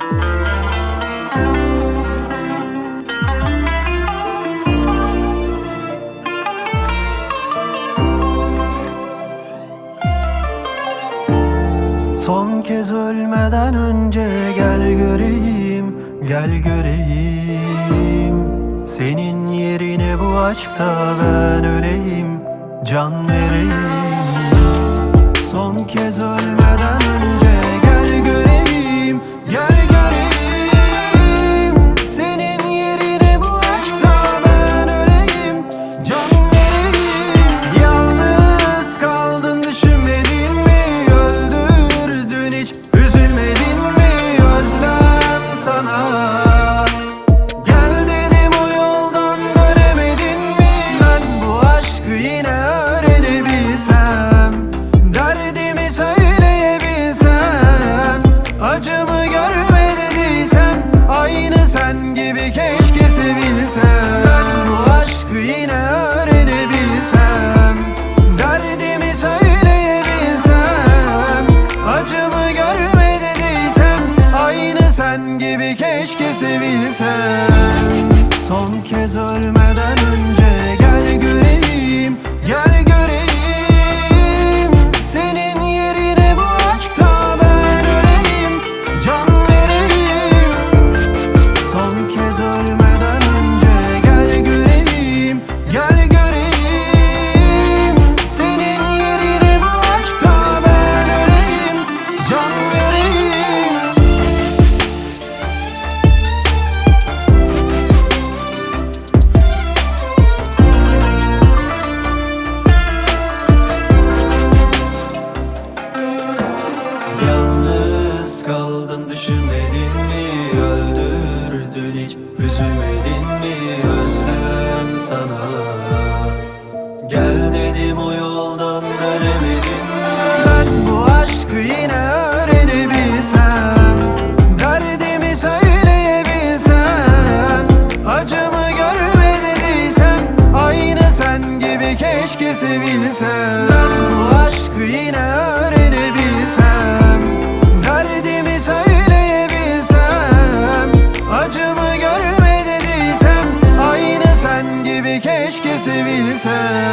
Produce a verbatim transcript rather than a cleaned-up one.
Son kez ölmeden önce gel göreyim, gel göreyim. Senin yerine bu aşkta ben öleyim, can vereyim. Son kez ölmeden önce gel göreyim, gel göreyim. Senin yerine bu aşkta ben öleyim, can vereyim. Yalnız kaldın düşünmedin mi? Öldürdün hiç üzülmedin mi? Özlem sana. Gel dedim o yoldan dönemedin mi? Ben bu aşkı yine öğrenebilsem, derdimi söyleyebilsem, acımı görme dediysem, aynı sen gibi keşke sevilsem. Ben bu aşkı yine öğrenebilsem, derdimi söyleyebilsem, acımı görme dediysem, aynı sen gibi keşke sevilsem. Son kez ölmeden önce gel göreyim, gel göreyim. Senin yerine bu aşkta ben öleyim, can vereyim. Son kez ölmeden önce gel göreyim, gel göreyim. Senin yerine bu aşkta ben öleyim, can vereyim. Yalnız kaldın düşünmedin mi? Öldürdün hiç üzülmedin mi? Özlem sana. Gel dedim o yoldan dönemedin mi? Ben bu aşkı yine öğrenebilsem, derdimi söyleyebilsem, acımı görme dediysem, aynı sen gibi keşke sevilsem. Ben bu aşkı yine öğrenebilsem, derdimi söyleyebilsem, acımı görme dediysem, aynı sen gibi keşke sevilsem.